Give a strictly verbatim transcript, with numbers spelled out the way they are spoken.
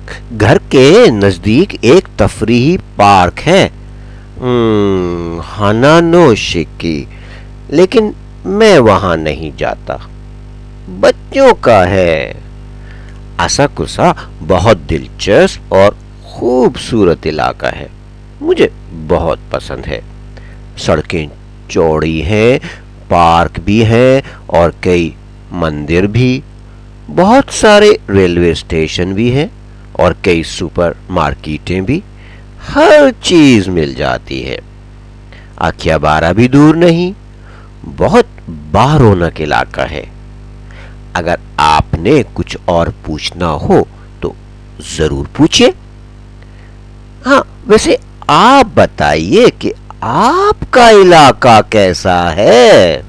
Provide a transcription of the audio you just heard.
घर के नजदीक एक तफरीही पार्क है। हम्म, हानानोशिकी, लेकिन मैं वहां नहीं जाता। बच्चों का है। असाकुसा बहुत दिलचस्प और खूबसूरत इलाका है। मुझे बहुत पसंद है। सड़कें चौड़ी हैं, पार्क भी है और कई मंदिर भी। बहुत सारे रेलवे स्टेशन भी हैं और कई सुपर मार्केटें भी। हर चीज मिल जाती है। आखियाबारा भी दूर नहीं। बहुत बारौनक इलाका है। अगर आपने कुछ और पूछना हो तो जरूर पूछिए। हाँ, वैसे आप बताइए कि आपका इलाका कैसा है।